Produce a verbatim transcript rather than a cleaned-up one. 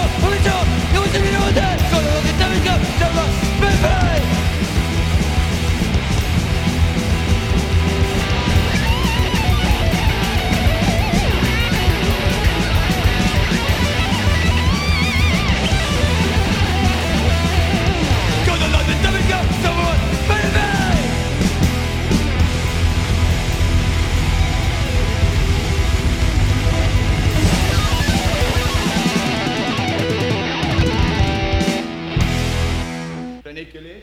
cominciamo, andiamo se mi te, solo che te mi chiamo, baby. Nicolas.